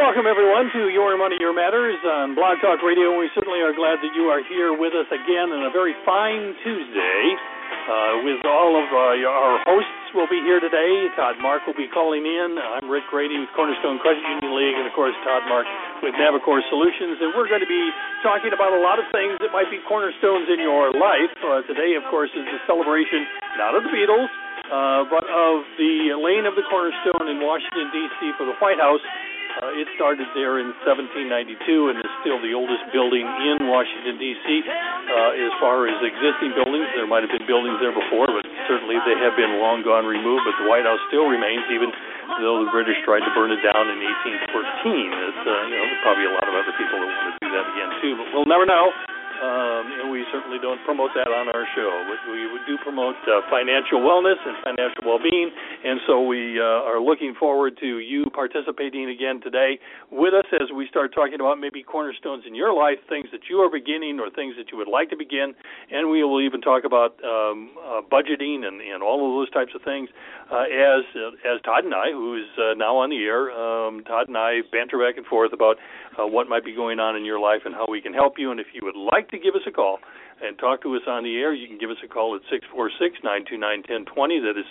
welcome everyone to Your Money, Your Matters on Blog Talk Radio. We certainly are glad that you are here with us again on a very fine Tuesday. With all of our hosts will be here today. Todd Mark will be calling in. I'm Rick Grady with Cornerstone Credit Union League, and of course Todd Mark with Navicor Solutions. And we're going to be talking about a lot of things that might be cornerstones in your life. Today, of course, is the celebration not of the Beatles, but of the laying of the cornerstone in Washington, D.C. for the White House. It started there in 1792 and is still the oldest building in Washington, D.C. As far as existing buildings, there might have been buildings there before, but certainly they have been long gone removed. But the White House still remains, even though the British tried to burn it down in 1814. Probably a lot of other people that want to do that again, too, but we'll never know. And we certainly don't promote that on our show. We do promote financial wellness and financial well-being, and so we are looking forward to you participating again today with us as we start talking about maybe cornerstones in your life, things that you are beginning or things that you would like to begin, and we will even talk about budgeting and all of those types of things as Todd and I, who is now on the air, Todd and I banter back and forth about what might be going on in your life and how we can help you. And if you would like to give us a call and talk to us on the air, you can give us a call at 646-929-1020. That is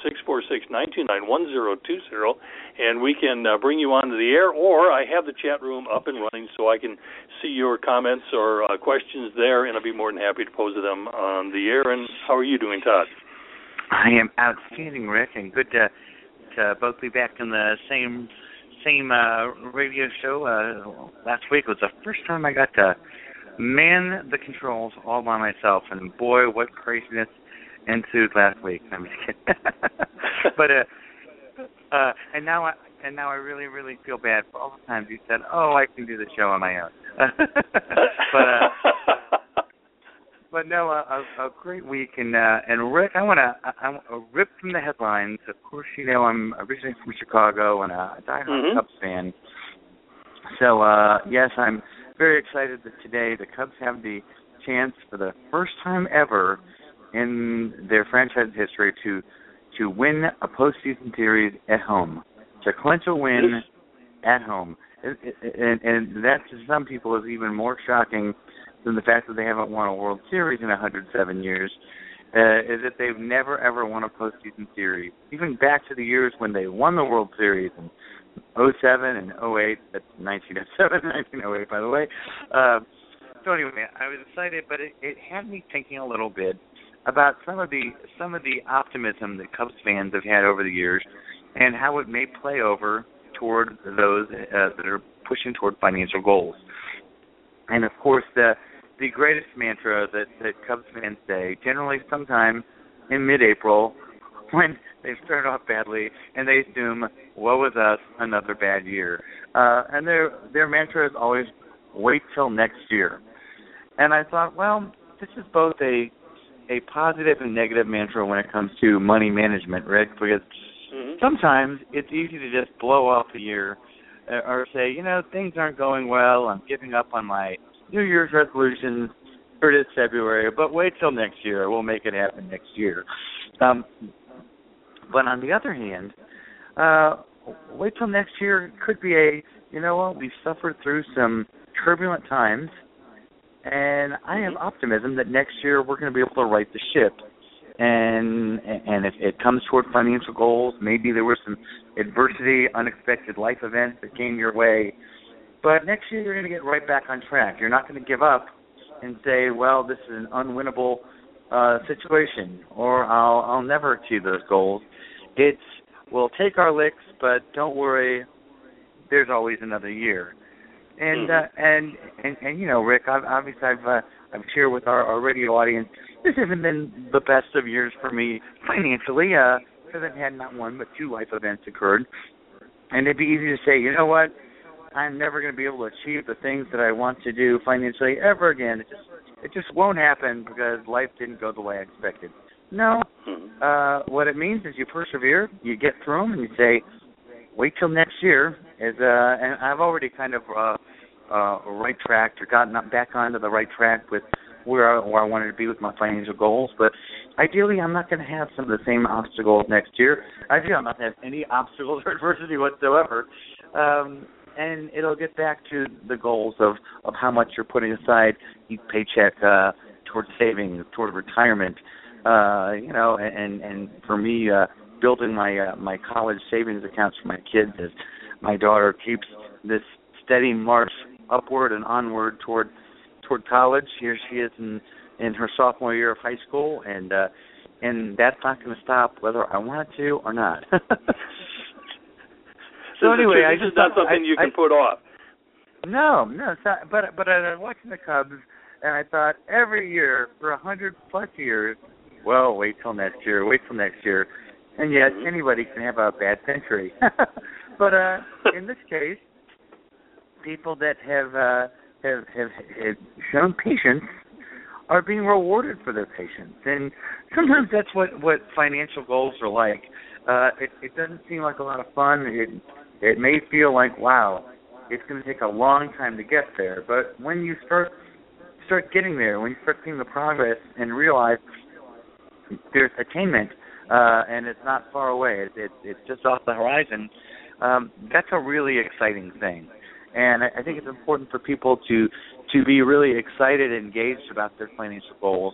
646-929-1020. And we can bring you onto the air, or I have the chat room up and running so I can see your comments or questions there, and I'll be more than happy to pose them on the air. And how are you doing, Todd? I am outstanding, Rick, and good to both be back in the same radio show. Last week was the first time I got to man the controls all by myself, and boy, what craziness ensued last week. I'm just kidding. But and now I really, really feel bad for all the times you said, "Oh, I can do the show on my own." But no, a great week, and Rick, I want to rip from the headlines. Of course, you know I'm originally from Chicago and a diehard Cubs fan. So yes, I'm very excited that today the Cubs have the chance for the first time ever in their franchise history to win a postseason series at home, to clinch a win at home, and that to some people is even more shocking than the fact that they haven't won a World Series in 107 years, is that they've never, ever won a postseason series. Even back to the years when they won the World Series in 07 and 08, that's 1907, 1908, by the way. So anyway, I was excited, but it had me thinking a little bit about some of the optimism that Cubs fans have had over the years and how it may play over toward those that are pushing toward financial goals. And, of course, the greatest mantra that Cubs fans say, generally sometime in mid-April, when they've started off badly, and they assume, woe is us, another bad year. And their mantra is always, wait till next year. And I thought, well, this is both a positive and negative mantra when it comes to money management, Rick, because sometimes it's easy to just blow off a year or say, things aren't going well, I'm giving up on my New Year's resolutions for this February, but wait till next year, we'll make it happen next year. But on the other hand, wait till next year could be we've suffered through some turbulent times, and I have optimism that next year we're going to be able to right the ship. And if it comes toward financial goals, maybe there was some adversity, unexpected life events that came your way. But next year you're going to get right back on track. You're not going to give up and say, well, this is an unwinnable situation, or I'll never achieve those goals. We'll take our licks, but don't worry, there's always another year. And Rick, obviously I've shared with our radio audience, this hasn't been the best of years for me financially, because I've had not one but two life events occurred. And it'd be easy to say, you know what, I'm never going to be able to achieve the things that I want to do financially ever again. It just won't happen because life didn't go the way I expected. No. What it means is you persevere, you get through them, and you say, wait till next year. And I've already kind of right-tracked or gotten back onto the right track with where I wanted to be with my financial goals. But ideally, I'm not going to have some of the same obstacles next year. Ideally, I'm not going to have any obstacles or adversity whatsoever. and it'll get back to the goals of how much you're putting aside each paycheck towards saving, toward retirement, and for me, building my college savings accounts for my kids as my daughter keeps this steady march upward and onward toward college. Here she is in her sophomore year of high school, and that's not going to stop whether I want it to or not. So anyway, this is not something you can put off. No, it's not. But I was watching the Cubs, and I thought every year for 100+ years, well, wait till next year, and yes, anybody can have a bad century. But in this case, people that have shown patience are being rewarded for their patience, and sometimes that's what financial goals are like. It doesn't seem like a lot of fun. It may feel like, wow, it's going to take a long time to get there. But when you start getting there, when you start seeing the progress and realize there's attainment and it's not far away, it's just off the horizon, that's a really exciting thing. And I think it's important for people to be really excited and engaged about their financial goals,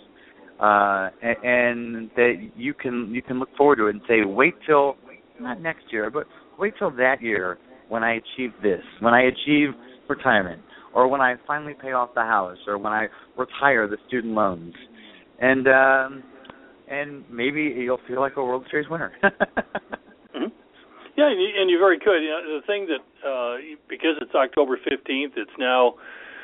and that you can look forward to it and say, wait till, not next year, but wait till that year when I achieve this, when I achieve retirement, or when I finally pay off the house, or when I retire the student loans. And maybe you'll feel like a World Series winner. Mm-hmm. Yeah, and you very could. The thing that, because it's October 15th, it's now,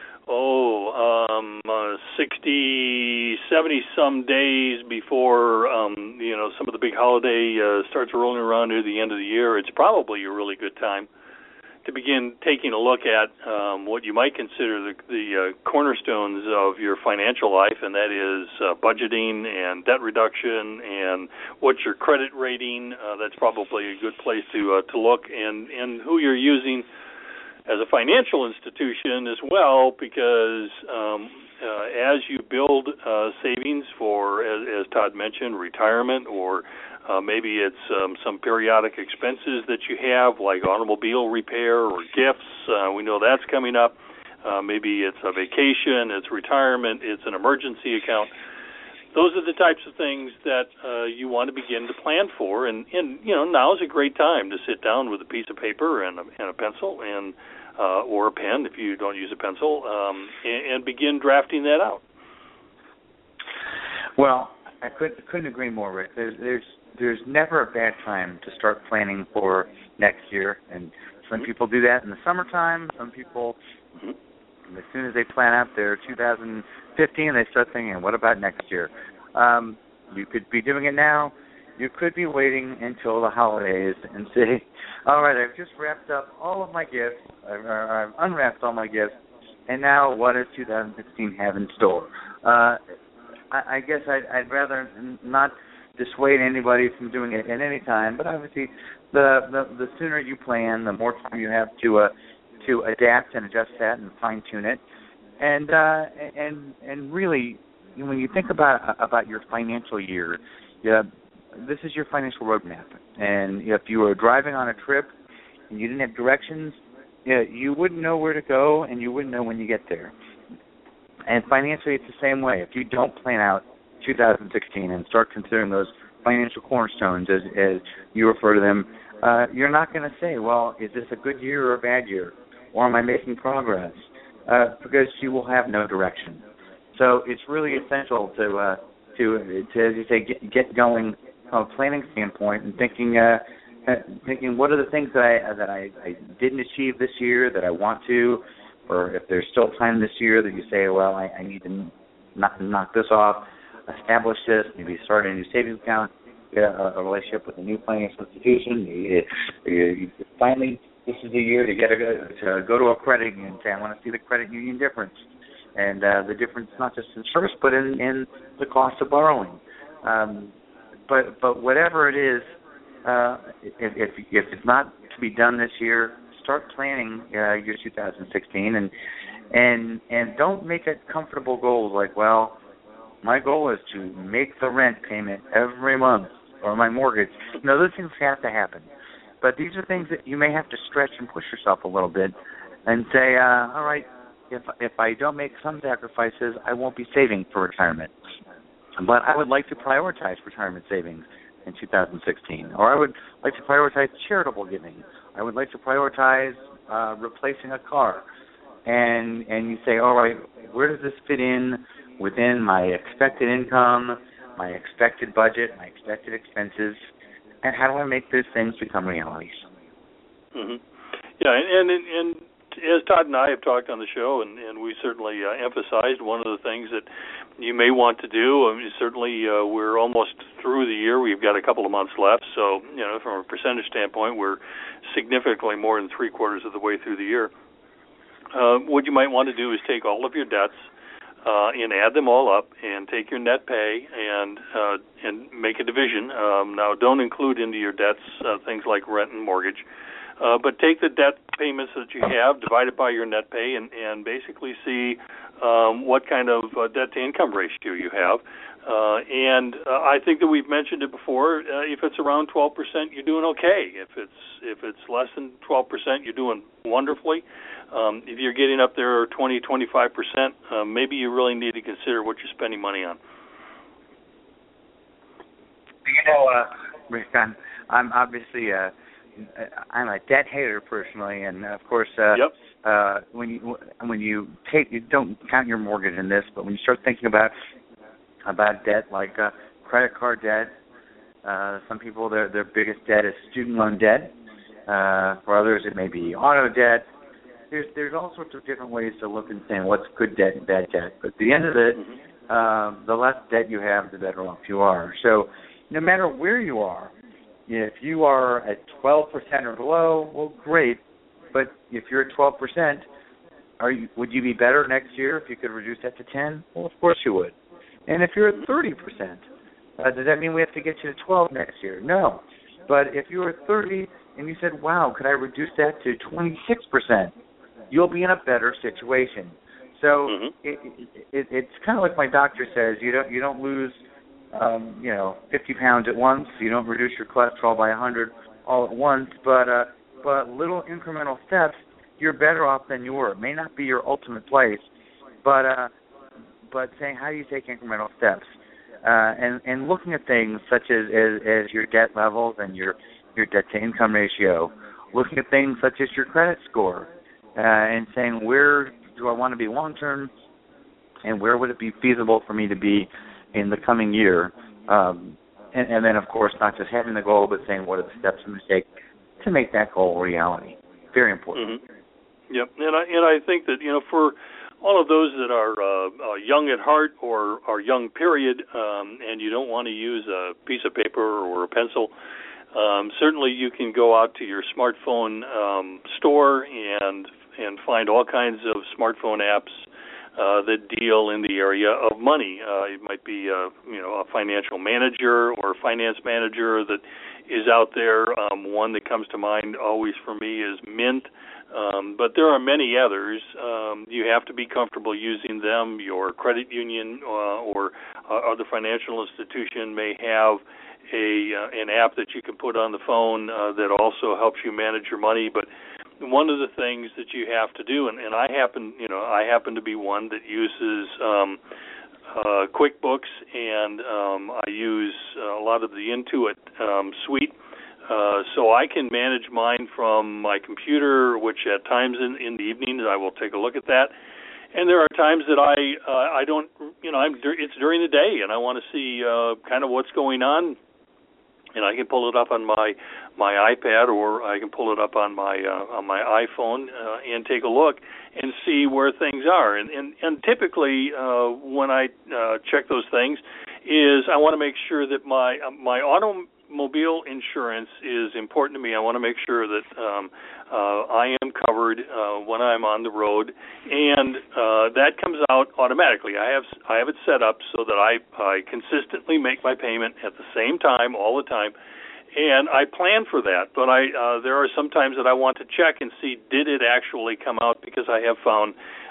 60, 70-some days before, some of the big holiday starts rolling around near the end of the year. It's probably a really good time to begin taking a look at what you might consider the cornerstones of your financial life, and that is budgeting and debt reduction and what's your credit rating. That's probably a good place to look, and who you're using as a financial institution as well, because as you build savings for, as Todd mentioned, retirement, or maybe it's some periodic expenses that you have, like automobile repair or gifts. We know that's coming up. Maybe it's a vacation, it's retirement, it's an emergency account. Those are the types of things that you want to begin to plan for, and now is a great time to sit down with a piece of paper and a pencil and or a pen if you don't use a pencil, and begin drafting that out. Well, I couldn't agree more, Rick. There's never a bad time to start planning for next year, and some people do that in the summertime. Some people, as soon as they plan out their 2015, they start thinking, what about next year? You could be doing it now. You could be waiting until the holidays and say, all right, I've just wrapped up all of my gifts, I've unwrapped all my gifts, and now what does 2016 have in store? I guess I'd rather not dissuade anybody from doing it at any time, but obviously the sooner you plan, the more time you have to adapt and adjust that and fine-tune it. And really, when you think about your financial year, this is your financial roadmap. And if you were driving on a trip and you didn't have directions, you wouldn't know where to go, and you wouldn't know when you get there. And financially, it's the same way. If you don't plan out 2016 and start considering those financial cornerstones, as you refer to them, you're not going to say, well, is this a good year or a bad year? Or am I making progress? Because you will have no direction. So it's really essential to as you say, get going from a planning standpoint and thinking what are the things that I didn't achieve this year that I want to, or if there's still time this year that you say, well, I need to knock this off, establish this, maybe start a new savings account, get a relationship with a new financial institution. You finally, this is the year to go to a credit union and say, I want to see the credit union difference. And the difference not just in service, but in the cost of borrowing. But whatever it is, if it's not to be done this year, start planning your 2016, and don't make it comfortable goals like, well, my goal is to make the rent payment every month or my mortgage. No, those things have to happen. But these are things that you may have to stretch and push yourself a little bit and say, all right, if I don't make some sacrifices, I won't be saving for retirement. But I would like to prioritize retirement savings in 2016. Or I would like to prioritize charitable giving. I would like to prioritize replacing a car. And you say, all right, where does this fit in within my expected income, my expected budget, my expected expenses, and how do I make those things become realities? Mm-hmm. Yeah, and as Todd and I have talked on the show, and we certainly emphasized, one of the things that you may want to do, certainly we're almost through the year. We've got a couple of months left, so from a percentage standpoint, we're significantly more than 3/4 of the way through the year. What you might want to do is take all of your debts and add them all up, and take your net pay and make a division. Now, don't include into your debts things like rent and mortgage, but take the debt payments that you have, divide it by your net pay, and basically see what kind of debt-to-income ratio you have. And I think that we've mentioned it before. If it's around 12%, you're doing okay. If it's less than 12%, you're doing wonderfully. If you're getting up there 20-25%, maybe you really need to consider what you're spending money on. Rick, I'm obviously I'm a debt hater personally, and of course, when you don't count your mortgage in this, but when you start thinking about debt like credit card debt, some people their biggest debt is student loan debt. For others, it may be auto debt. There's all sorts of different ways to look and saying what's good debt and bad debt. But at the end of it, the less debt you have, the better off you are. So no matter where you are, if you are at 12% or below, well, great. But if you're at 12%, would you be better next year if you could reduce that to 10? Well, of course you would. And if you're at 30%, does that mean we have to get you to 12 next year? No. But if you were at 30 and you said, wow, could I reduce that to 26%? You'll be in a better situation. So it's kind of like my doctor says, you don't lose 50 pounds at once. You don't reduce your cholesterol by 100 all at once, but little incremental steps, you're better off than you were. It may not be your ultimate place, but saying how do you take incremental steps, and looking at things such as your debt levels and your debt to income ratio, looking at things such as your credit score, and saying where do I want to be long term, and where would it be feasible for me to be in the coming year, and then of course not just having the goal, but saying what are the steps I'm going to take to make that goal a reality. Very important. Mm-hmm. Yep, and I think that for all of those that are young at heart or are young period, and you don't want to use a piece of paper or a pencil, certainly you can go out to your smartphone store and find all kinds of smartphone apps that deal in the area of money. It might be a financial manager or a finance manager that is out there. One that comes to mind always for me is Mint, but there are many others. You have to be comfortable using them. Your credit union or other financial institution may have an app that you can put on the phone that also helps you manage your money. But one of the things that you have to do, and I happen to be one that uses QuickBooks, and I use a lot of the Intuit suite, so I can manage mine from my computer, which at times in the evenings I will take a look at that. And there are times that I don't, it's during the day, and I want to see kind of what's going on. And I can pull it up on my iPad, or I can pull it up on my iPhone and take a look and see where things are. And typically when I check those things, is I want to make sure that my automobile insurance is important to me. I want to make sure that I am covered when I'm on the road, and that comes out automatically. I have it set up so that I consistently make my payment at the same time all the time, and I plan for that. But there are some times that I want to check and see, did it actually come out, because I have found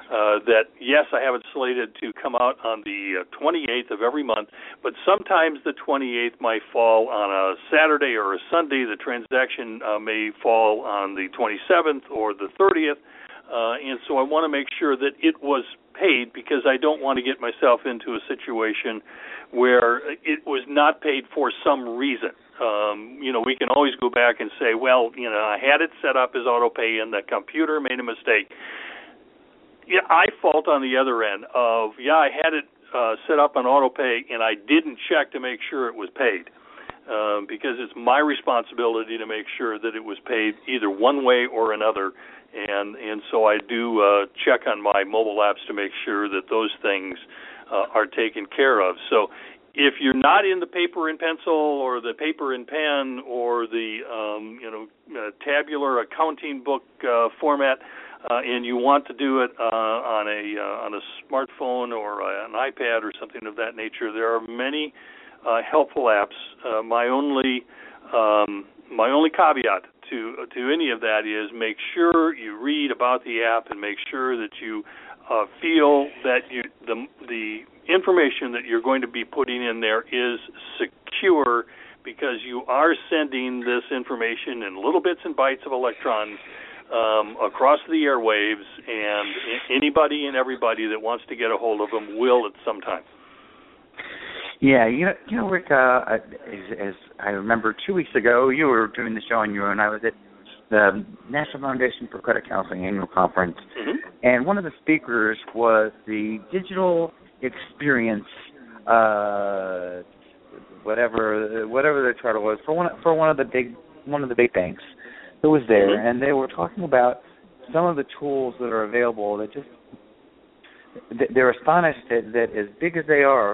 that, yes, I have it slated to come out on the 28th of every month, but sometimes the 28th might fall on a Saturday or a Sunday. The transaction may fall on the 27th or the 30th, and so I want to make sure that it was paid, because I don't want to get myself into a situation where it was not paid for some reason. We can always go back and say, well, I had it set up as auto pay and the computer made a mistake. Yeah, I fault on the other end of, I had it set up on auto pay and I didn't check to make sure it was paid, because it's my responsibility to make sure that it was paid either one way or another, and so I do check on my mobile apps to make sure that those things are taken care of. So if you're not in the paper and pencil or the paper and pen or the tabular accounting book format, and you want to do it on a smartphone or an iPad or something of that nature, there are many helpful apps. My only caveat to any of that is make sure you read about the app and make sure that you feel that the information that you're going to be putting in there is secure, because you are sending this information in little bits and bytes of electrons across the airwaves, and anybody and everybody that wants to get a hold of them will at some time. Yeah, Rick, as I remember 2 weeks ago, you were doing the show on your own. I was at the National Foundation for Credit Counseling annual conference, and one of the speakers was the digital experience, whatever the title was, for one of the big banks who was there, and they were talking about some of the tools that are available that just they're astonished that as big as they are,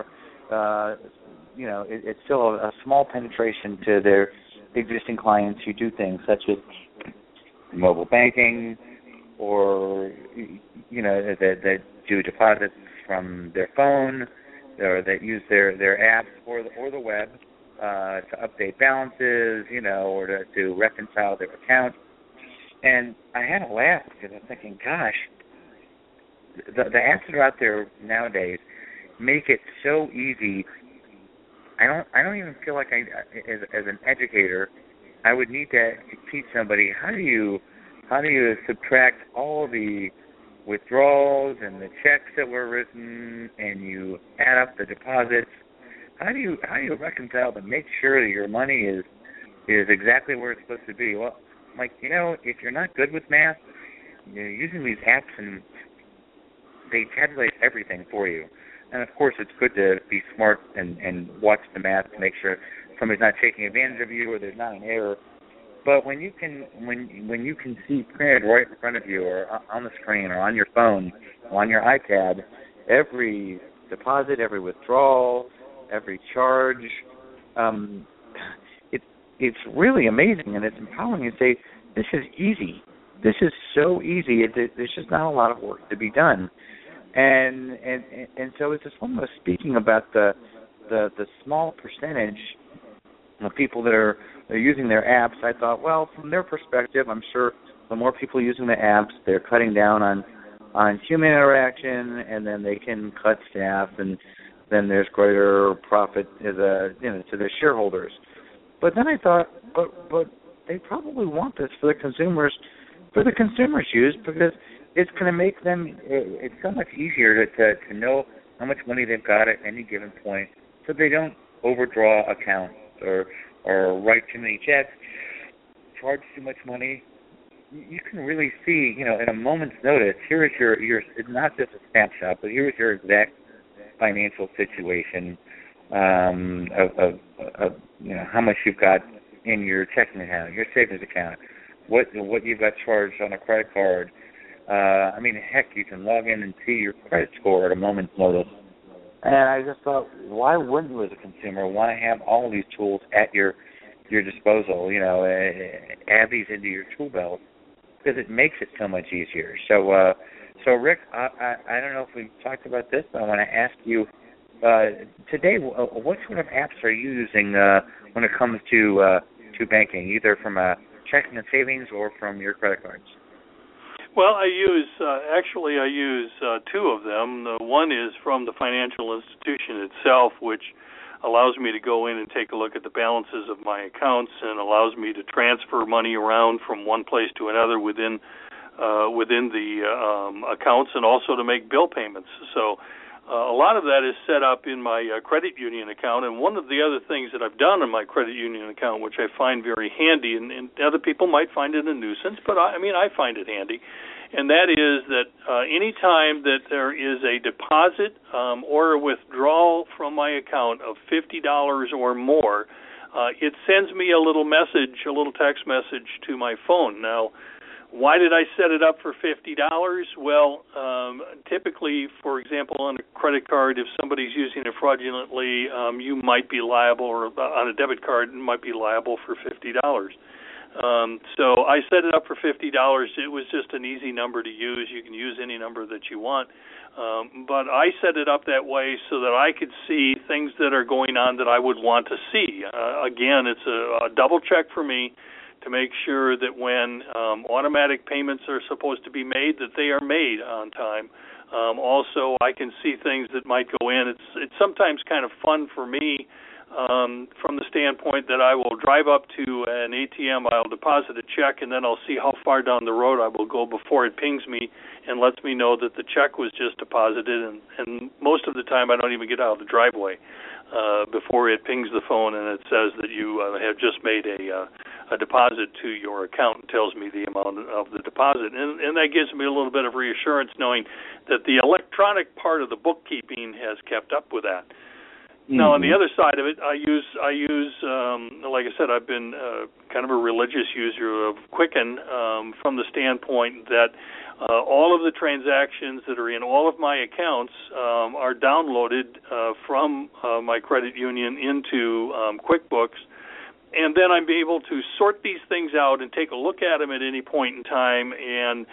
it's still a small penetration to their existing clients who do things such as mobile banking, or that do deposits from their phone, or that use their apps or the web to update balances, or to reconcile their account. And I had to laugh because I'm thinking, gosh, the apps that are out there nowadays make it so easy. I don't even feel like as an educator, I would need to teach somebody how do you subtract all the withdrawals and the checks that were written, and you add up the deposits. How do you reconcile to make sure that your money is exactly where it's supposed to be? Well, if you're not good with math, you're using these apps and they tabulate everything for you. And of course, it's good to be smart and watch the math to make sure somebody's not taking advantage of you or there's not an error. But when you can see printed right in front of you, or on the screen, or on your phone, or on your iPad, every deposit, every withdrawal, every charge, it's really amazing, and it's empowering to say, this is easy. This is so easy. There's just not a lot of work to be done. And so it's just one of speaking about the small percentage of people that are using their apps. I thought, well, from their perspective, I'm sure the more people using the apps, they're cutting down on human interaction, and then they can cut staff, and then there's greater profit to their shareholders. But then I thought, but they probably want this for the consumers use, because it's going to make them, it's so much easier to know how much money they've got at any given point, so they don't overdraw accounts or write too many checks, charge too much money. You can really see, at a moment's notice, here is your it's not just a snapshot, but here is your exact financial situation of how much you've got in your checking account, your savings account, what you've got charged on a credit card. Heck, you can log in and see your credit score at a moment's notice. And I just thought, why wouldn't you as a consumer want to have all of these tools at your disposal, add these into your tool belt, because it makes it so much easier. So Rick, I don't know if we've talked about this, but I want to ask you, today, what sort of apps are you using when it comes to banking, either from a checking and savings or from your credit cards? Well, I use two of them. The one is from the financial institution itself, which allows me to go in and take a look at the balances of my accounts and allows me to transfer money around from one place to another within the accounts, and also to make bill payments. So a lot of that is set up in my credit union account. And one of the other things that I've done in my credit union account, which I find very handy, and other people might find it a nuisance, but I find it handy, and that is that any time that there is a deposit or a withdrawal from my account of $50 or more, it sends me a little text message to my phone. Now, why did I set it up for $50? Well, typically, for example, on a credit card, if somebody's using it fraudulently, you might be liable, or on a debit card, you might be liable for $50. So I set it up for $50. It was just an easy number to use. You can use any number that you want. But I set it up that way so that I could see things that are going on that I would want to see. Again, it's a double check for me to make sure that when automatic payments are supposed to be made, that they are made on time. Also, I can see things that might go in. It's sometimes kind of fun for me from the standpoint that I will drive up to an ATM, I'll deposit a check, and then I'll see how far down the road I will go before it pings me and lets me know that the check was just deposited. And most of the time I don't even get out of the driveway before it pings the phone and it says that you have just made a deposit to your account and tells me the amount of the deposit. And that gives me a little bit of reassurance knowing that the electronic part of the bookkeeping has kept up with that. Mm-hmm. Now, on the other side of it, I use like I said, I've been kind of a religious user of Quicken from the standpoint that all of the transactions that are in all of my accounts are downloaded from my credit union into QuickBooks. And then I'm able to sort these things out and take a look at them at any point in time. And,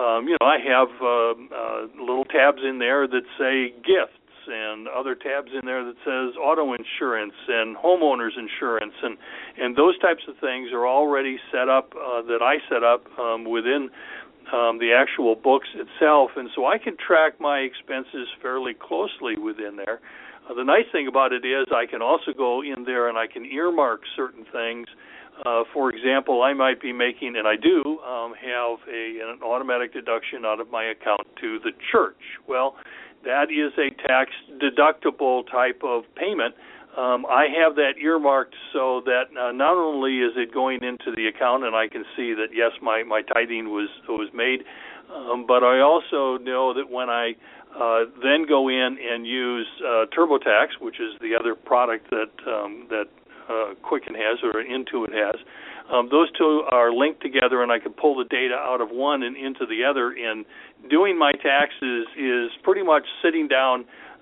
I have little tabs in there that say gifts, and other tabs in there that says auto insurance and homeowners insurance. And those types of things are already set up, that I set up within the actual books itself. And so I can track my expenses fairly closely within there. The nice thing about it is I can also go in there and I can earmark certain things. For example, I might be making, and I do, have an automatic deduction out of my account to the church. Well, that is a tax-deductible type of payment. I have that earmarked so that not only is it going into the account and I can see that, yes, my tithing was made, but I also know that when I then go in and use TurboTax, which is the other product that Quicken has or Intuit has, those two are linked together, and I can pull the data out of one and into the other. And doing my taxes is pretty much sitting down,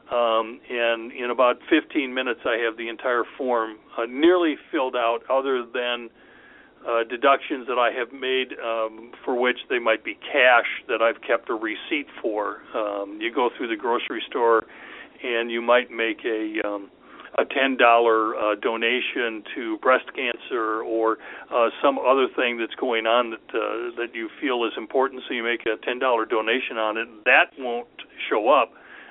and in about 15 minutes I have the entire form nearly filled out, other than deductions that I have made for which they might be cash that I've kept a receipt for. You go through the grocery store and you might make a $10 donation to breast cancer or some other thing that's going on that you feel is important, so you make a $10 donation on it. That won't show up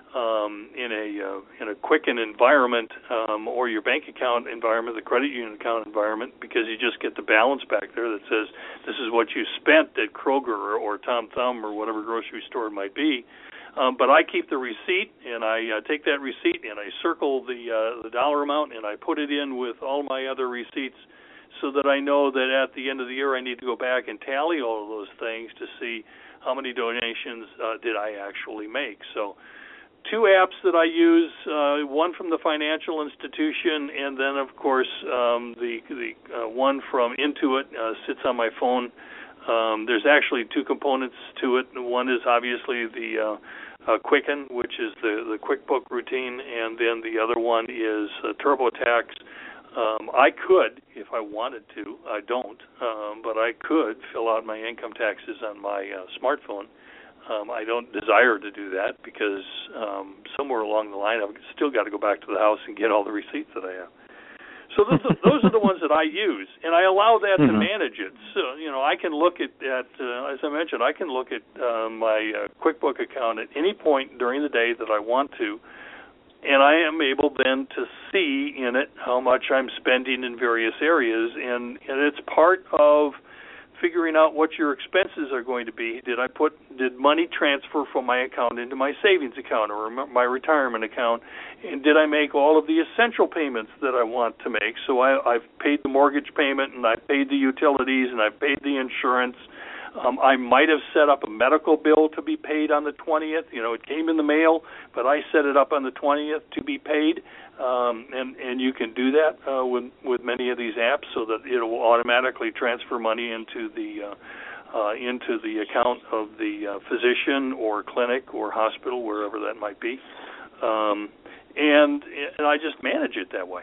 in a Quicken environment or your bank account environment, the credit union account environment, because you just get the balance back there that says this is what you spent at Kroger or Tom Thumb or whatever grocery store it might be. But I keep the receipt, and I take that receipt and I circle the dollar amount, and I put it in with all my other receipts so that I know that at the end of the year I need to go back and tally all of those things to see how many donations did I actually make. So two apps that I use, one from the financial institution, and then, of course, the one from Intuit sits on my phone. There's actually two components to it. One is obviously the Quicken, which is the QuickBook routine, and then the other one is TurboTax. I could, if I wanted to, I don't, but I could fill out my income taxes on my smartphone. I don't desire to do that because somewhere along the line I've still got to go back to the house and get all the receipts that I have. So those are the ones that I use, and I allow that to Mm-hmm. manage it. So, I can look at as I mentioned, I can look at my QuickBook account at any point during the day that I want to, and I am able then to see in it how much I'm spending in various areas, and it's part of figuring out what your expenses are going to be. Did money transfer from my account into my savings account or my retirement account, and did I make all of the essential payments that I want to make? So I've paid the mortgage payment, and I've paid the utilities, and I've paid the insurance. I might have set up a medical bill to be paid on the 20th. It came in the mail, but I set it up on the 20th to be paid. And you can do that with many of these apps, so that it will automatically transfer money into the account of the physician or clinic or hospital, wherever that might be. And I just manage it that way.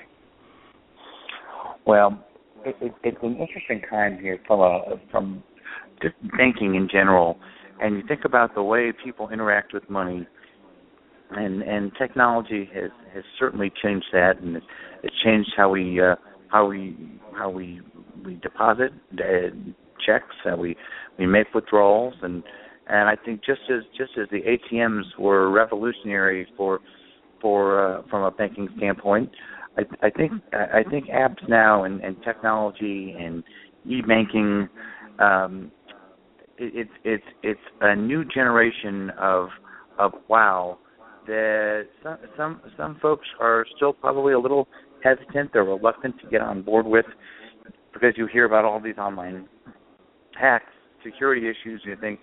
Well, it's an interesting time here from just thinking in general, and you think about the way people interact with money, and technology has certainly changed that, and it's changed how we deposit checks, how we make withdrawals, and I think just as the ATMs were revolutionary from a banking standpoint, I think apps now and technology and e-banking, it's a new generation of wow that some folks are still probably a little hesitant or reluctant to get on board with, because you hear about all these online hacks, security issues. You think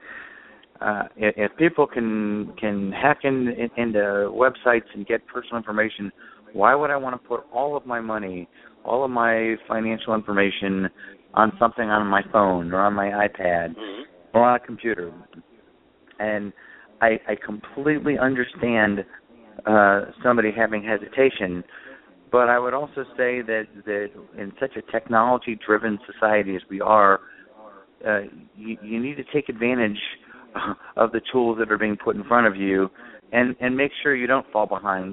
if people can hack into websites and get personal information, why would I want to put all of my money, all of my financial information on something on my phone or on my iPad or on a computer? And I completely understand somebody having hesitation, but I would also say that in such a technology-driven society as we are, you need to take advantage of the tools that are being put in front of you, and make sure you don't fall behind.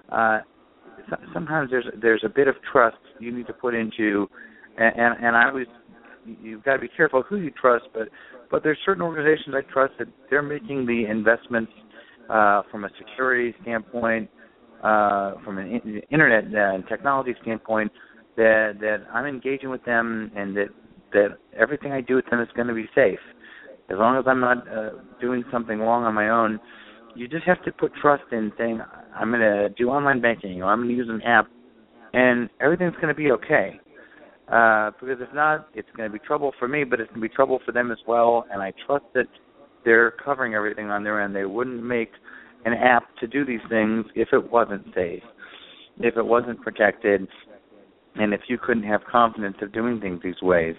Sometimes there's a bit of trust you need to put into, and I always, you've got to be careful who you trust, but there's certain organizations I trust that they're making the investments from a security standpoint, from an internet and technology standpoint, that I'm engaging with them, and that everything I do with them is going to be safe. As long as I'm not doing something wrong on my own, you just have to put trust in saying, I'm going to do online banking, or I'm going to use an app, and everything's going to be okay. Because if not, it's going to be trouble for me, but it's going to be trouble for them as well, and I trust that they're covering everything on their end. They wouldn't make an app to do these things if it wasn't safe, if it wasn't protected, and if you couldn't have confidence of doing things these ways.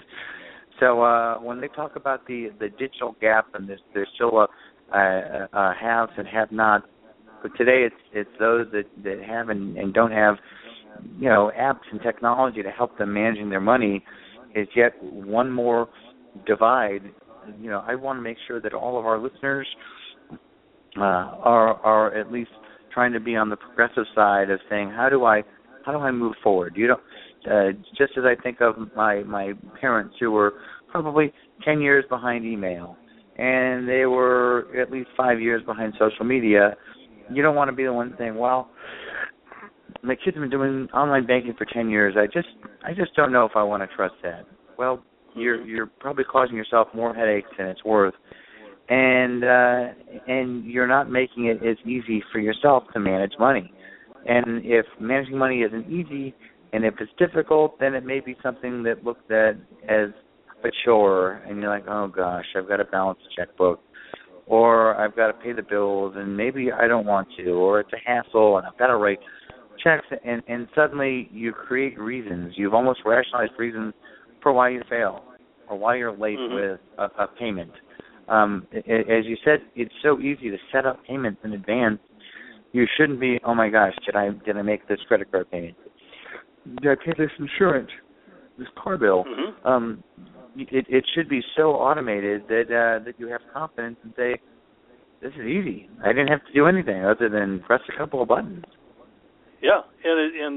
So when they talk about the digital gap, and there's still a haves and have-nots, but today it's those that have and don't have, apps and technology to help them managing their money, is yet one more divide. I want to make sure that all of our listeners are at least trying to be on the progressive side of saying, how do I move forward? Just as I think of my parents, who were probably 10 years behind email, and they were at least 5 years behind social media. You don't want to be the one saying, well, my kids have been doing online banking for 10 years. I just don't know if I want to trust that. Well, you're probably causing yourself more headaches than it's worth, and you're not making it as easy for yourself to manage money. And if managing money isn't easy, and if it's difficult, then it may be something that looked at as a chore, and you're like, oh gosh, I've got to balance the checkbook, or I've got to pay the bills, and maybe I don't want to, or it's a hassle, and I've got to write checks, and suddenly you create reasons. You've almost rationalized reasons for why you fail or why you're late with a payment. As you said, it's so easy to set up payments in advance. You shouldn't be, oh my gosh, did I make this credit card payment? Did I pay this insurance, this car bill? It should be so automated that you have confidence and say, this is easy. I didn't have to do anything other than press a couple of buttons. Yeah, and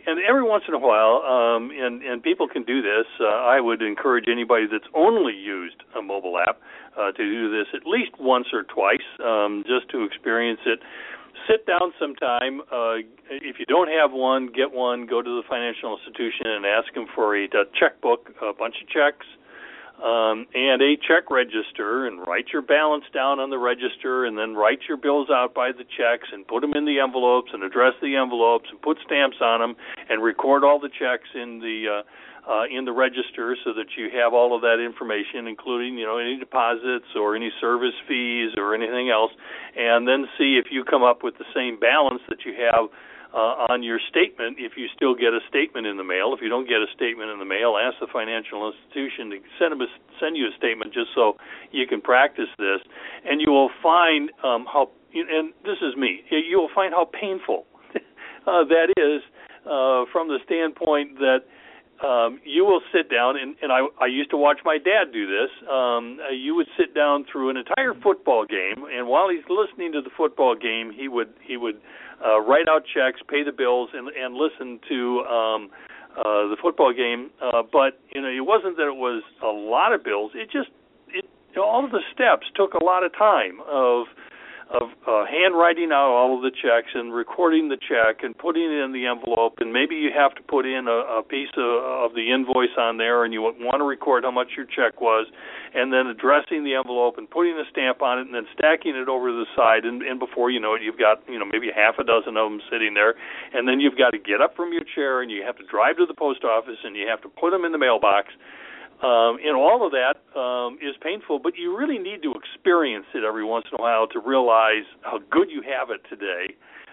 and every once in a while, and people can do this, I would encourage anybody that's only used a mobile app to do this at least once or twice, just to experience it. Sit down sometime. If you don't have one, get one. Go to the financial institution and ask them for a checkbook, a bunch of checks, and a check register, and write your balance down on the register, and then write your bills out by the checks and put them in the envelopes and address the envelopes and put stamps on them and record all the checks in the register so that you have all of that information, including, any deposits or any service fees or anything else, and then see if you come up with the same balance that you have on your statement, if you still get a statement in the mail. If you don't get a statement in the mail, ask the financial institution to send you a statement just so you can practice this, and you will find how, and this is me, you will find how painful that is from the standpoint that you will sit down, and I used to watch my dad do this. You would sit down through an entire football game, and while he's listening to the football game, he would write out checks, pay the bills, and listen to the football game. But it wasn't that it was a lot of bills. All of the steps took a lot of time of handwriting out all of the checks and recording the check and putting it in the envelope, and maybe you have to put in a piece of the invoice on there, and you want to record how much your check was, and then addressing the envelope and putting a stamp on it and then stacking it over to the side, and before you know it, you've got maybe half a dozen of them sitting there, and then you've got to get up from your chair and you have to drive to the post office and you have to put them in the mailbox. All of that is painful, but you really need to experience it every once in a while to realize how good you have it today.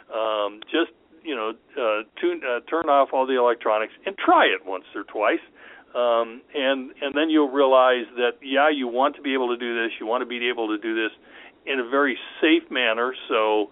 Turn off all the electronics and try it once or twice, and then you'll realize that, you want to be able to do this. You want to be able to do this in a very safe manner. So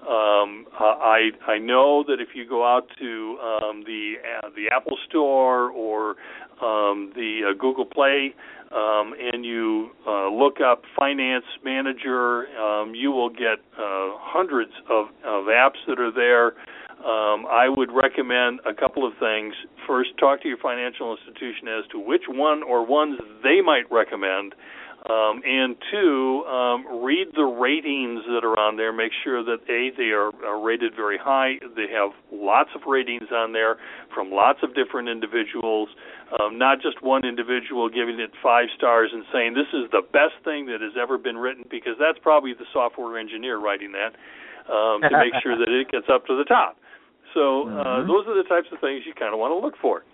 I know that if you go out to the Apple Store or the Google Play and you look up Finance Manager, you will get hundreds of apps that are there. I would recommend a couple of things. First, talk to your financial institution as to which one or ones they might recommend. And two, read the ratings that are on there. Make sure that, they are rated very high. They have lots of ratings on there from lots of different individuals, not just one individual giving it 5 stars and saying this is the best thing that has ever been written, because that's probably the software engineer writing that to make sure that it gets up to the top. So those are the types of things you kind of want to look for.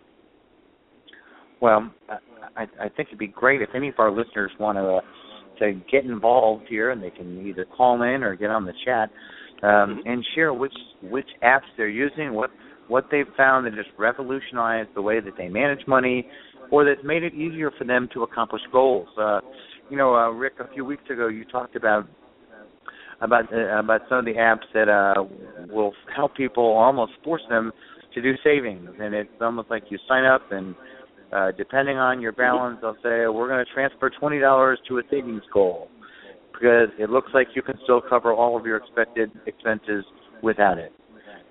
Well, I think it'd be great if any of our listeners want to get involved here, and they can either call in or get on the chat and share which apps they're using, what they've found that just revolutionized the way that they manage money, or that's made it easier for them to accomplish goals. Rick, a few weeks ago you talked about some of the apps that will help people, almost force them to do savings, and it's almost like you sign up and depending on your balance, they'll say, we're going to transfer $20 to a savings goal because it looks like you can still cover all of your expected expenses without it.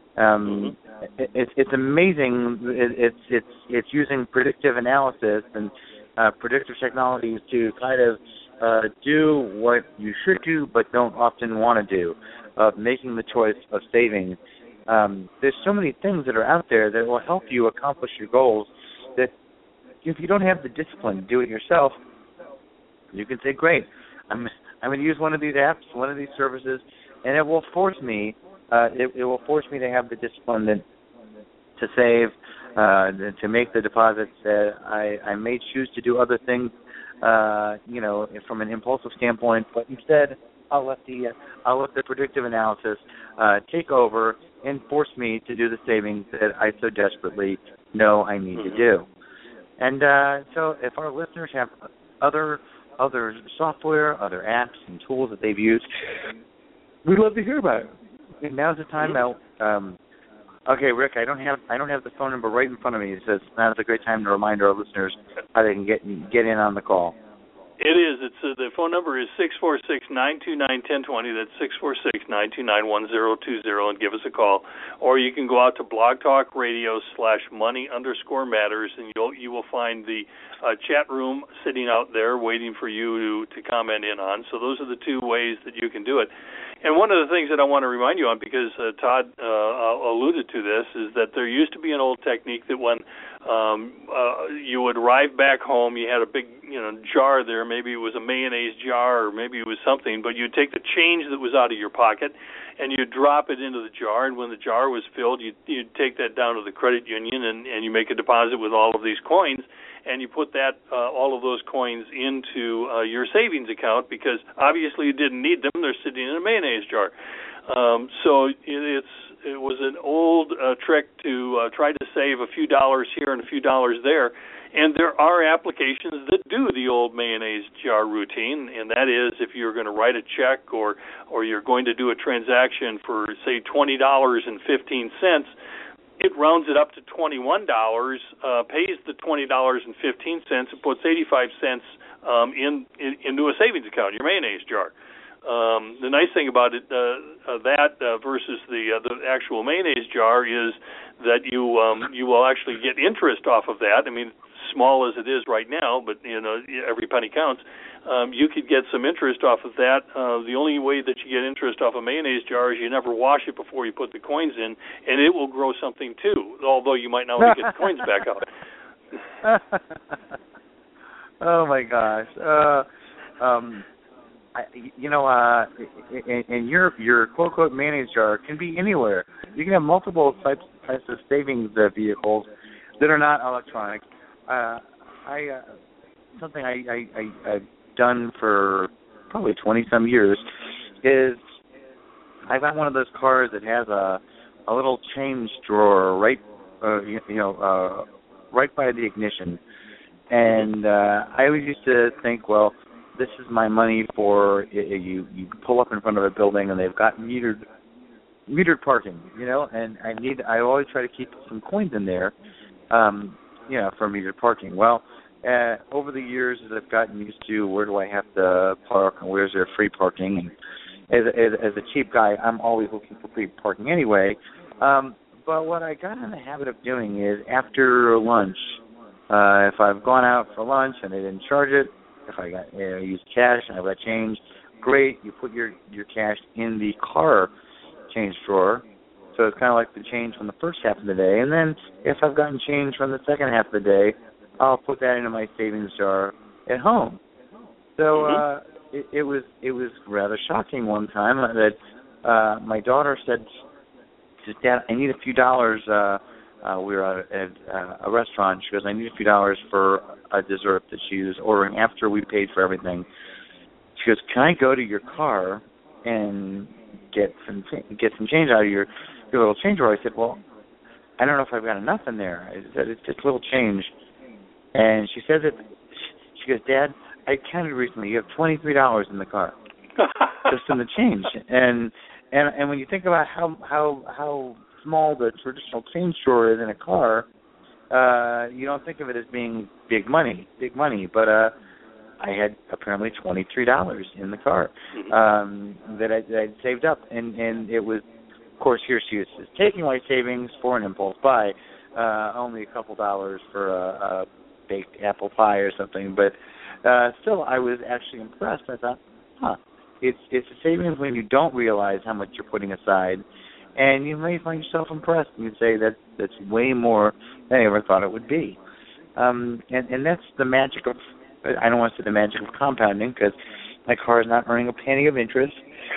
It's amazing. It's using predictive analysis and predictive technologies to kind of do what you should do but don't often want to do, of making the choice of saving. There's so many things that are out there that will help you accomplish your goals that if you don't have the discipline to do it yourself, you can say, great, I'm going to use one of these apps, one of these services, and it will force me it will force me to have the discipline to save, to make the deposits. I may choose to do other things, from an impulsive standpoint, but instead I'll let the predictive analysis take over and force me to do the savings that I so desperately know I need to do. And so if our listeners have other software, other apps and tools that they've used, we'd love to hear about it. And now's the time now. Okay, Rick, I don't have the phone number right in front of me. It says now's a great time to remind our listeners how they can get in on the call. It is. It's the phone number is 646-929-1020. That's 646-929-1020, and give us a call. Or you can go out to Blog Talk Radio /money_matters, and you will find the chat room sitting out there waiting for you to comment in on. So those are the two ways that you can do it. And one of the things that I want to remind you on, because Todd alluded to this, is that there used to be an old technique that when you would arrive back home, you had a big jar there. Maybe it was a mayonnaise jar, or maybe it was something, but you'd take the change that was out of your pocket and you'd drop it into the jar, and when the jar was filled, you'd take that down to the credit union and you make a deposit with all of these coins, and you put that all of those coins into your savings account, because obviously you didn't need them. They're sitting in a mayonnaise jar. So it was an old trick to try to save a few dollars here and a few dollars there. And there are applications that do the old mayonnaise jar routine, and that is if you're going to write a check or you're going to do a transaction for, say, $20.15, it rounds it up to $21, pays the $20.15, and puts 85 cents into a savings account, your mayonnaise jar. The nice thing about it, versus the actual mayonnaise jar, is that you will actually get interest off of that. I mean, small as it is right now, but every penny counts. You could get some interest off of that. The only way that you get interest off a mayonnaise jar is you never wash it before you put the coins in, and it will grow something too, although you might not want to get the coins back out. Oh my gosh. And your quote-unquote mayonnaise jar can be anywhere. You can have multiple types of savings vehicles that are not electronic. Something I've done for probably 20-some years is I got one of those cars that has a little change drawer right by the ignition. And I always used to think, well, this is my money for you pull up in front of a building and they've got metered parking, and I always try to keep some coins in there, for metered parking. Well, over the years, as I've gotten used to where do I have to park and where's there free parking, and as a cheap guy, I'm always looking for free parking anyway. But what I got in the habit of doing is after lunch, if I've gone out for lunch and they didn't charge it, if I got used cash and I've got change, great. You put your cash in the car change drawer, so it's kind of like the change from the first half of the day. And then if I've gotten change from the second half of the day, I'll put that into my savings jar at home. So it was rather shocking one time that my daughter said, "Dad, I need a few dollars." We were at a restaurant. She goes, "I need a few dollars for a dessert that she was ordering after we paid for everything." She goes, "Can I go to your car and get some change out of your little change drawer?" I said, "Well, I don't know if I've got enough in there." I said, "It's just little change." And she says it. She goes, "Dad, I counted recently. You have $23 in the car, just in the change." And when you think about how small the traditional change drawer is in a car, you don't think of it as being big money. But I had apparently $23 in the car that I'd saved up, and it was, of course, here she is taking my savings for an impulse buy, only a couple dollars for a baked apple pie or something, but still I was actually impressed. I thought, it's a savings when you don't realize how much you're putting aside. And you may find yourself impressed, and you say that's way more than I ever thought it would be. And that's the magic of, I don't want to say the magic of compounding, because my car is not earning a penny of interest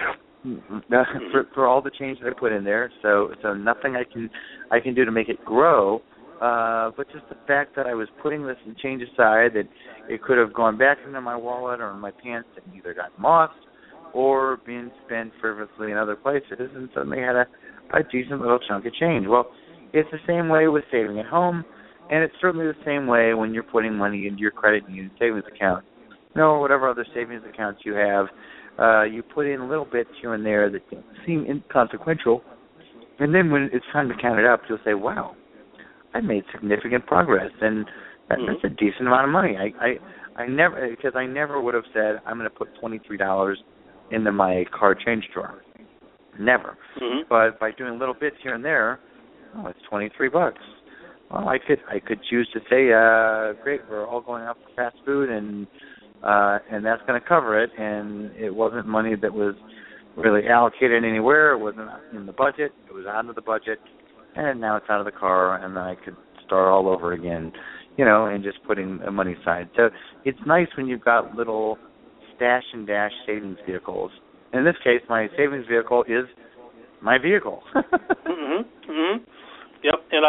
for all the change that I put in there. So nothing I can do to make it grow. But just the fact that I was putting this change aside, that it could have gone back into my wallet or in my pants and either got lost or being spent frivolously in other places, and suddenly had a decent little chunk of change. Well, it's the same way with saving at home, and it's certainly the same way when you're putting money into your credit union savings account. Whatever other savings accounts you have, you put in little bits here and there that seem inconsequential, and then when it's time to count it up, you'll say, wow, I made significant progress, and that's a decent amount of money. I never would have said I'm going to put $23 into my car change drawer. Never. Mm-hmm. But by doing little bits here and there, it's $23. Well, I could choose to say, great, we're all going out for fast food, and that's going to cover it. And it wasn't money that was really allocated anywhere. It wasn't in the budget. It was out of the budget, and now it's out of the car, and then I could start all over again, and just putting the money aside. So it's nice when you've got little stash and dash savings vehicles. In this case, my savings vehicle is my vehicle. Mm-hmm. Mm-hmm. Yep, and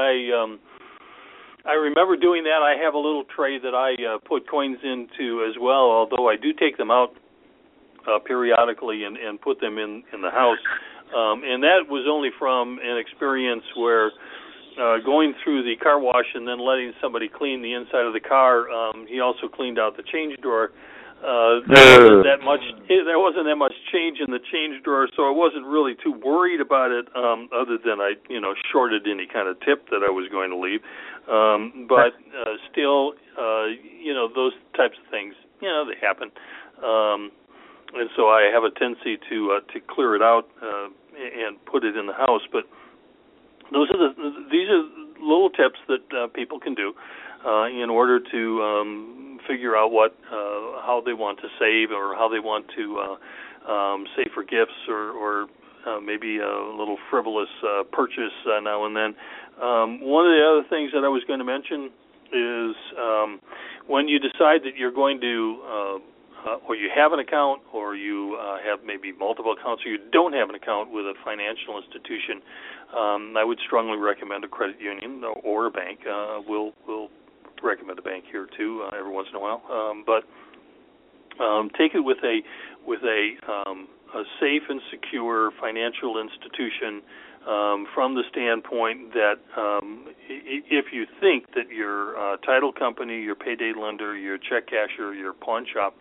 I remember doing that. I have a little tray that I put coins into as well, although I do take them out periodically and put them in the house. And that was only from an experience where going through the car wash and then letting somebody clean the inside of the car, he also cleaned out the change drawer. There wasn't that much change in the change drawer, so I wasn't really too worried about it, other than I, shorted any kind of tip that I was going to leave. But still, those types of things, they happen. And so I have a tendency to clear it out and put it in the house. But these are little tips that people can do in order to figure out how they want to save, or how they want to save for gifts, or maybe a little frivolous purchase now and then. One of the other things that I was going to mention is when you decide that you're going to, or you have an account, or you have maybe multiple accounts, or you don't have an account with a financial institution, I would strongly recommend a credit union or a bank. We'll recommend a bank here too every once in a while, but take it with a safe and secure financial institution, from the standpoint that if you think that your title company, your payday lender, your check casher, your pawn shop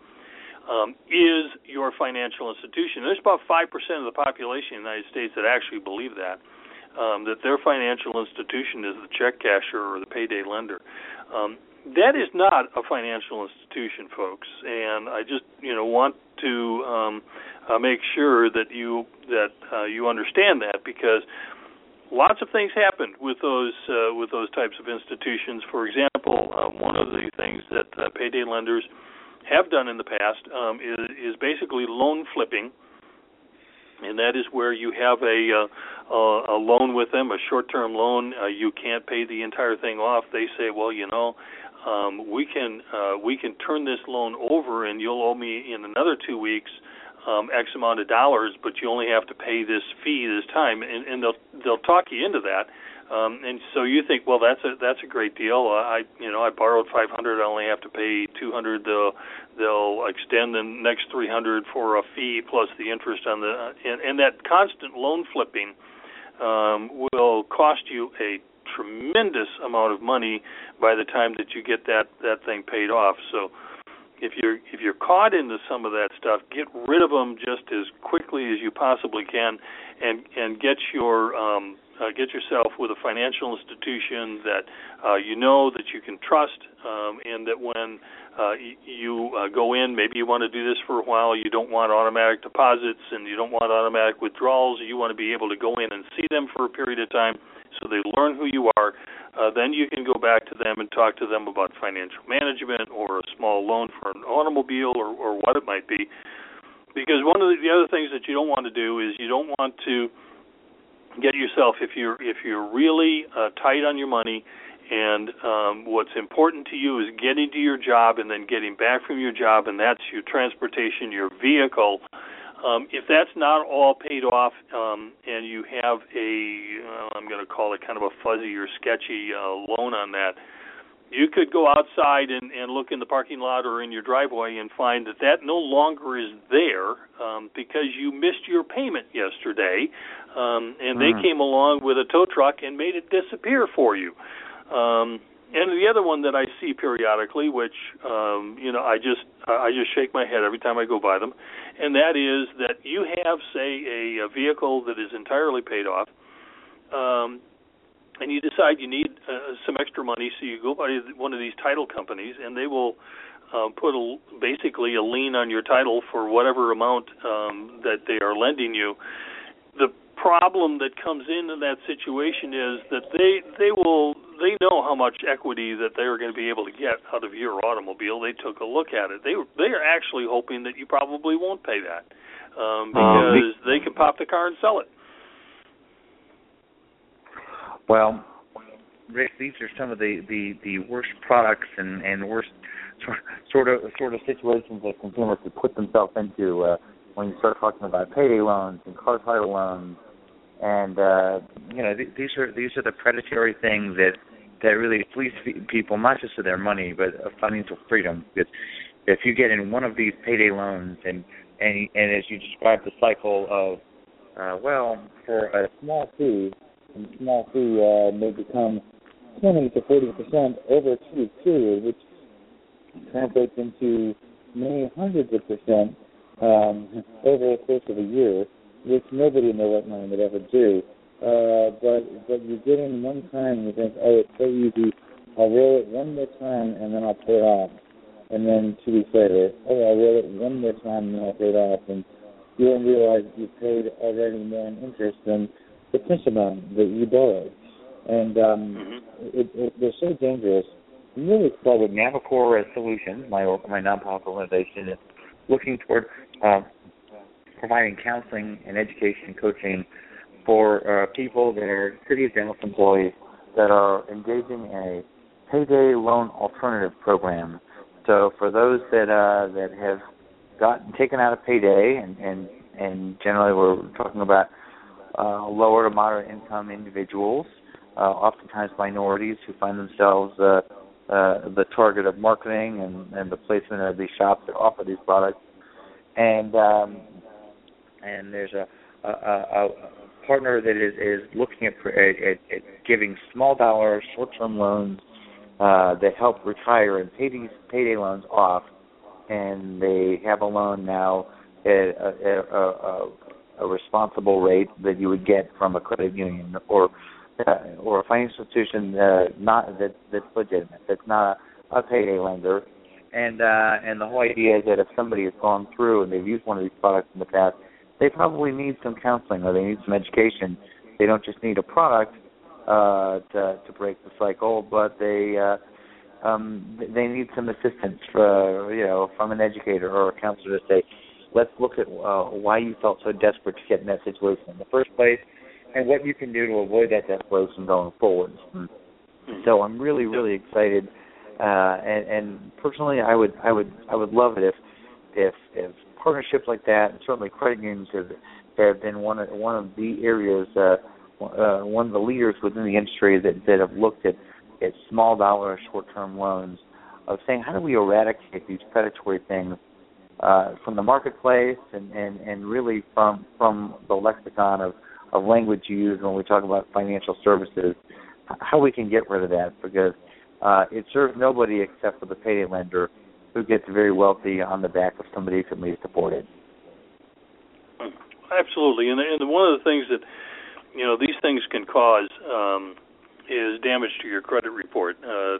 is your financial institution, there's about 5% of the population in the United States that actually believe that their financial institution is the check casher or the payday lender. That is not a financial institution, folks, and I just want to make sure that you understand that, because lots of things happen with those types of institutions. For example, one of the things that payday lenders have done in the past is basically loan flipping. And that is where you have a loan with them, a short-term loan. You can't pay the entire thing off. They say, well, we can turn this loan over, and you'll owe me in another 2 weeks X amount of dollars, but you only have to pay this fee this time, and they'll talk you into that. And so you think, well, that's a great deal. I borrowed $500. I only have to pay $200. They'll extend the next $300 for a fee plus the interest on the and that constant loan flipping will cost you a tremendous amount of money by the time that you get that thing paid off. So if you're caught into some of that stuff, get rid of them just as quickly as you possibly can, and get yourself with a financial institution that that you can trust, and that when you go in, maybe you want to do this for a while, you don't want automatic deposits and you don't want automatic withdrawals, you want to be able to go in and see them for a period of time so they learn who you are. Then you can go back to them and talk to them about financial management or a small loan for an automobile or what it might be. Because one of the other things that you don't want to do is you don't want to get yourself, if you're really tight on your money, and what's important to you is getting to your job and then getting back from your job, and that's your transportation, your vehicle. If that's not all paid off, and you have I'm going to call it kind of a fuzzy or sketchy loan on that, you could go outside and look in the parking lot or in your driveway and find that no longer is there because you missed your payment yesterday, and they came along with a tow truck and made it disappear for you. And the other one that I see periodically, which I just shake my head every time I go by them, and that is that you have, say, a vehicle that is entirely paid off, and you decide you need some extra money, so you go by one of these title companies, and they will put basically a lien on your title for whatever amount that they are lending you. The problem that comes into that situation is that they know how much equity that they're going to be able to get out of your automobile. They took a look at it. They are actually hoping that you probably won't pay that because they can pop the car and sell it. Well, Rick, these are some of the worst products and worst sort of situations that consumers could put themselves into when you start talking about payday loans and car title loans, and these are the predatory things that really fleece people, not just of their money but of financial freedom. Because if you get in one of these payday loans and as you described the cycle of for a small fee, and small fee may become 20 to 40% over a 2-week period, which translates into many hundreds of percent over the course of a year, which nobody in their right mind would ever do. But you get in one time and you think, oh, it's so easy, I'll roll it one more time and then I'll pay it off. And then 2 weeks later, I'll roll it one more time and then I'll pay it off. And you don't realize you've paid already more in interest than the principal amount that you borrowed. And they're so dangerous. I'm really excited with Navicore Solutions, my nonprofit organization, is looking toward providing counseling and education coaching for people that are City of Dallas employees that are engaging in a payday loan alternative program. So for those that have gotten taken out of payday, and generally we're talking about lower to moderate income individuals, oftentimes minorities who find themselves the target of marketing and the placement of these shops that offer these products, and there's a partner that is looking at giving small dollar short-term loans that help retire and pay these payday loans off, and they have a loan now at a responsible rate that you would get from a credit union or a financial institution that's legitimate, that's not a payday lender. And the whole idea is that if somebody has gone through and they've used one of these products in the past, they probably need some counseling or they need some education. They don't just need a product to break the cycle, but they need some assistance from an educator or a counselor to say, let's look at why you felt so desperate to get in that situation in the first place, and what you can do to avoid that desperation going forward. So I'm really, really excited, and personally, I would love it if partnerships like that, and certainly credit unions have been one of the areas, one of the leaders within the industry that have looked at small dollar short-term loans, of saying how do we eradicate these predatory things from the marketplace and really from the lexicon of language used when we talk about financial services, how we can get rid of that, because it serves nobody except for the payday lender who gets very wealthy on the back of somebody who can least afford it. Absolutely, and one of the things that these things can cause is damage to your credit report.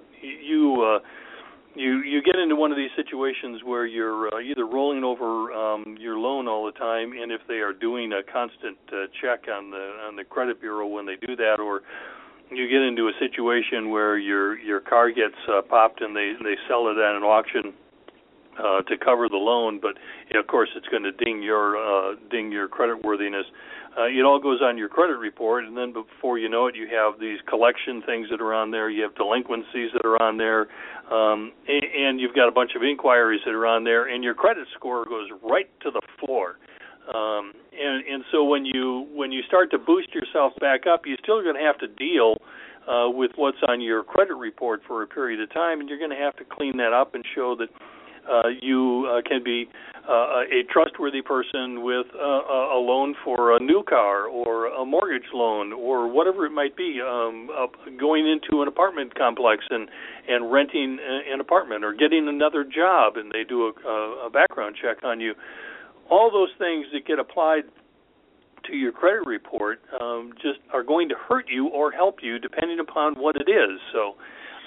You get into one of these situations where you're either rolling over your loan all the time, and if they are doing a constant check on the credit bureau when they do that, or you get into a situation where your car gets popped and they sell it at an auction to cover the loan, but of course it's going to ding your credit worthiness. It all goes on your credit report, and then before you know it, you have these collection things that are on there. You have delinquencies that are on there, and you've got a bunch of inquiries that are on there, and your credit score goes right to the floor. And so when you start to boost yourself back up, you're still going to have to deal with what's on your credit report for a period of time, and you're going to have to clean that up and show that you can be a trustworthy person with a loan for a new car or a mortgage loan or whatever it might be, going into an apartment complex and renting an apartment or getting another job and they do a background check on you. All those things that get applied to your credit report just are going to hurt you or help you depending upon what it is. So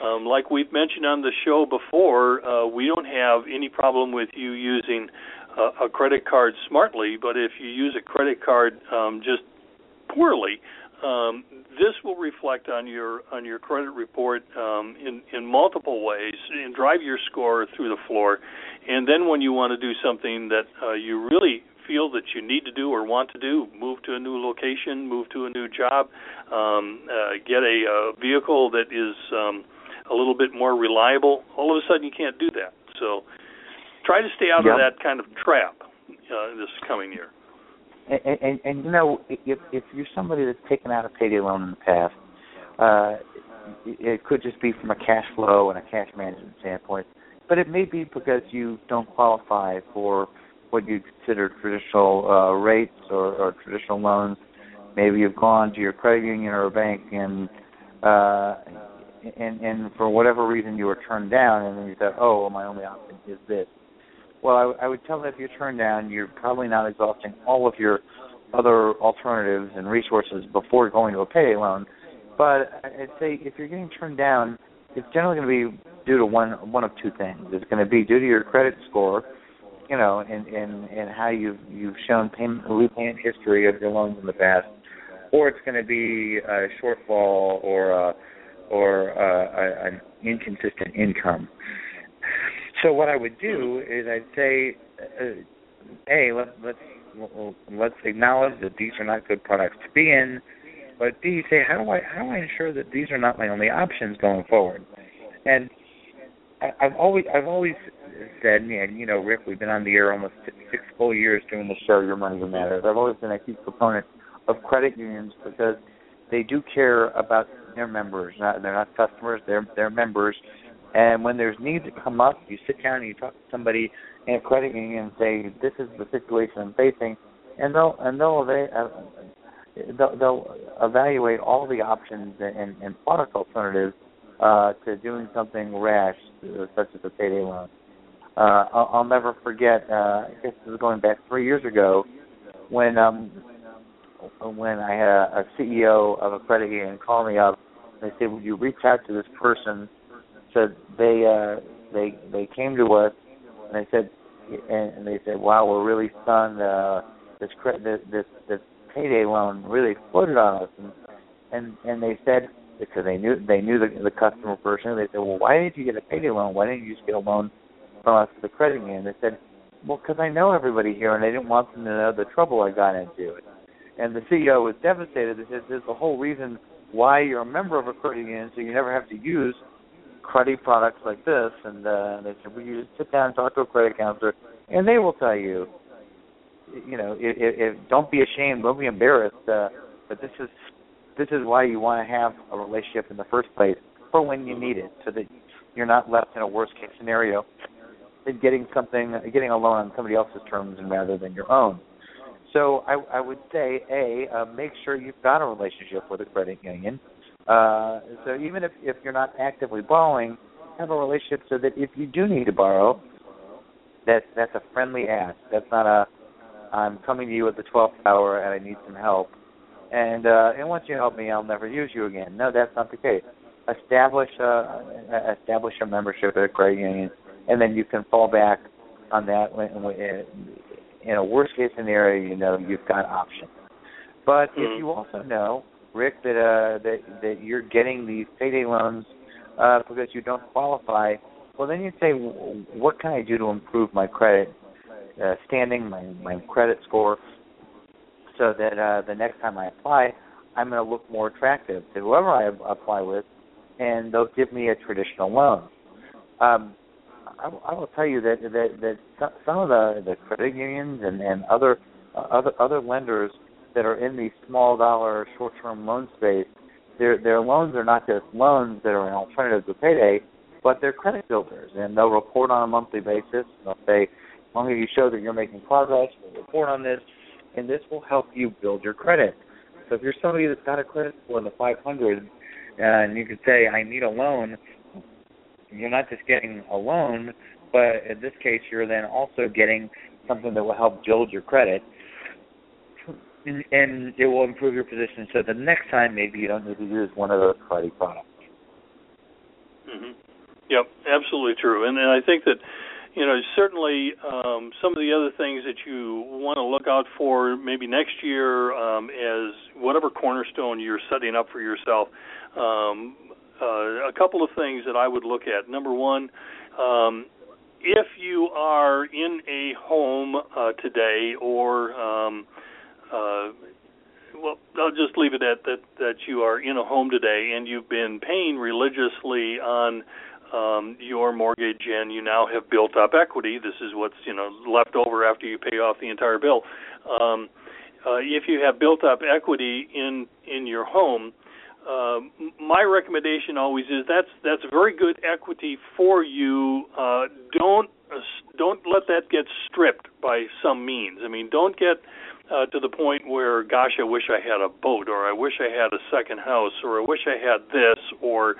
Like we've mentioned on the show before, we don't have any problem with you using a credit card smartly, but if you use a credit card just poorly, this will reflect on your credit report in multiple ways and drive your score through the floor. And then when you want to do something that you really feel that you need to do or want to do, move to a new location, move to a new job, get a vehicle that is a little bit more reliable, all of a sudden you can't do that. So try to stay out of that kind of trap this coming year. And you know, if you're somebody that's taken out a payday loan in the past, it could just be from a cash flow and a cash management standpoint, but it may be because you don't qualify for what you consider traditional rates or traditional loans. Maybe you've gone to your credit union or a bank and for whatever reason you were turned down, and then you said, oh, well, my only option is this. Well, I would tell them if you're turned down, you're probably not exhausting all of your other alternatives and resources before going to a payday loan. But I'd say if you're getting turned down, it's generally going to be due to one of two things. It's going to be due to your credit score, you know, and how you've shown repayment history of your loans in the past, or it's going to be a shortfall or an inconsistent income. So what I would do is I'd say, let's acknowledge that these are not good products to be in, but B, say how do I ensure that these are not my only options going forward? And I've always said, and you know, Rick, we've been on the air almost 6 full years doing the show Your Money Matters. I've always been a huge proponent of credit unions because they do care about their members. They're not customers; they're members. And when there's needs that come up, you sit down and you talk to somebody in a credit union and say, "This is the situation I'm facing," and they'll evaluate all the options and product alternatives to doing something rash, such as a payday loan. I'll never forget. I guess this is going back 3 years ago, when I had a CEO of a credit union call me up. They said, "Would you reach out to this person?" So they came to us and they said, "Wow, we're really stunned. This payday loan really exploded on us." And they said, because they knew the customer person, they said, "Well, why didn't you get a payday loan? Why didn't you just get a loan from us to the credit union?" They said, "Well, because I know everybody here, and I didn't want them to know the trouble I got into." And the CEO was devastated. They said, "There's the whole reason why you're a member of a credit union, so you never have to use credit products like this." And they said, "Well, you just sit down and talk to a credit counselor, and they will tell you, you know, if don't be ashamed, don't be embarrassed, but this is why you want to have a relationship in the first place for when you need it, so that you're not left in a worst case scenario and getting a loan on somebody else's terms and rather than your own." So I would say, make sure you've got a relationship with a credit union. So even if you're not actively borrowing, have a relationship so that if you do need to borrow, that's a friendly ask. That's not I'm coming to you at the 12th hour and I need some help. And once you help me, I'll never use you again. No, that's not the case. Establish a membership at a credit union, and then you can fall back on that. In a worst case scenario, you know you've got options. But if you also know, Rick, that you're getting these payday loans because you don't qualify, well, then you'd say, what can I do to improve my credit standing, my credit score, so that the next time I apply, I'm going to look more attractive to whoever I apply with, and they'll give me a traditional loan. I will tell you that some of the credit unions and other lenders that are in the small dollar short-term loan space, their loans are not just loans that are an alternative to payday, but they're credit builders, and they'll report on a monthly basis. They'll say, as long as you show that you're making progress, we'll report on this, and this will help you build your credit. So if you're somebody that's got a credit score in the 500, and you can say, I need a loan, you're not just getting a loan, but in this case, you're then also getting something that will help build your credit, and it will improve your position so the next time maybe you don't need to use one of those credit products. Yep, absolutely true. And I think that, certainly some of the other things that you want to look out for maybe next year as whatever cornerstone you're setting up for yourself, a couple of things that I would look at. Number one, if you are in a home today or well, I'll just leave it at that you are in a home today and you've been paying religiously on your mortgage and you now have built up equity. This is what's left over after you pay off the entire bill. If you have built up equity in your home, my recommendation always is that's very good equity for you. Don't let that get stripped by some means. I mean, don't get to the point where, gosh, I wish I had a boat, or I wish I had a second house, or I wish I had this, or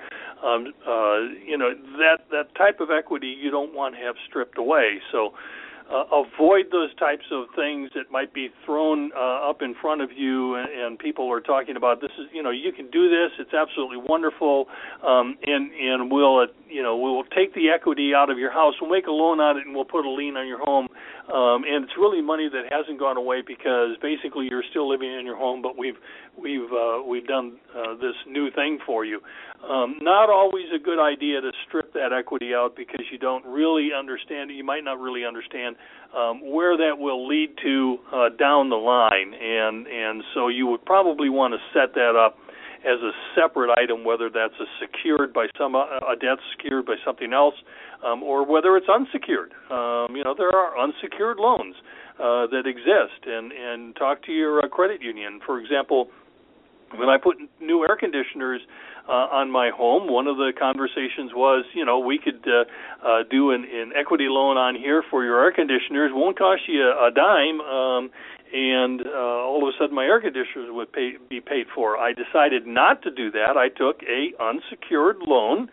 that type of equity you don't want to have stripped away. So avoid those types of things that might be thrown up in front of you, and people are talking about this is, you can do this. It's absolutely wonderful, and we'll take the equity out of your house. We'll make a loan on it, and we'll put a lien on your home. And it's really money that hasn't gone away because basically you're still living in your home, but we've done this new thing for you. Not always a good idea to strip that equity out because you don't really understand it. You might not really understand where that will lead to down the line, and so you would probably want to set that up as a separate item, whether that's a debt secured by something else, or whether it's unsecured. There are unsecured loans that exist, and talk to your credit union. For example, when I put new air conditioners on my home, one of the conversations was, we could do an equity loan on here for your air conditioners. Won't cost you a dime, and all of a sudden my air conditioners would be paid for. I decided not to do that. I took a unsecured loan,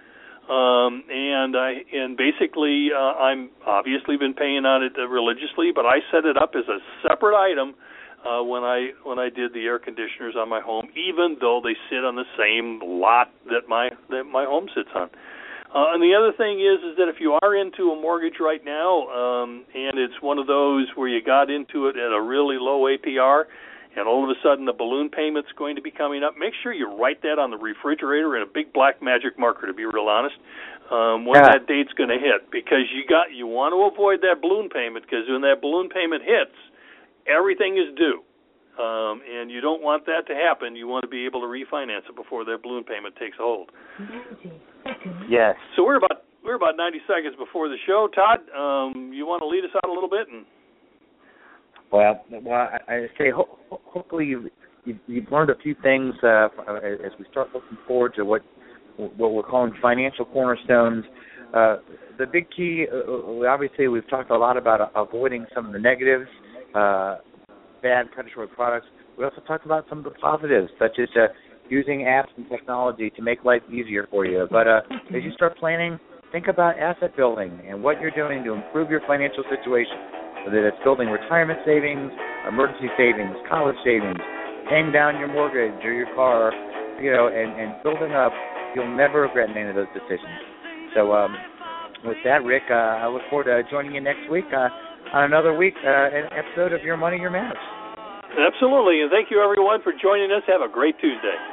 and basically I'm obviously been paying on it religiously, but I set it up as a separate item when I did the air conditioners on my home, even though they sit on the same lot that my home sits on. And the other thing is that if you are into a mortgage right now, and it's one of those where you got into it at a really low APR, and all of a sudden the balloon payment's going to be coming up, make sure you write that on the refrigerator in a big black magic marker, to be real honest, when that date's going to hit, because you want to avoid that balloon payment, because when that balloon payment hits, everything is due. And you don't want that to happen. You want to be able to refinance it before that balloon payment takes a hold. 90 seconds. Yes. So we're about 90 seconds before the show. Todd, you want to lead us out a little bit? Well, I say hopefully you've learned a few things as we start looking forward to what we're calling financial cornerstones. The big key, obviously, we've talked a lot about avoiding some of the negatives. Bad predatory products. We also talked about some of the positives, such as using apps and technology to make life easier for you. But as you start planning, think about asset building and what you're doing to improve your financial situation, whether it's building retirement savings, emergency savings, college savings, paying down your mortgage or your car, and building up. You'll never regret any of those decisions. So with that, Rick, I look forward to joining you next week on another an episode of Your Money, Your Matters. Absolutely, and thank you, everyone, for joining us. Have a great Tuesday.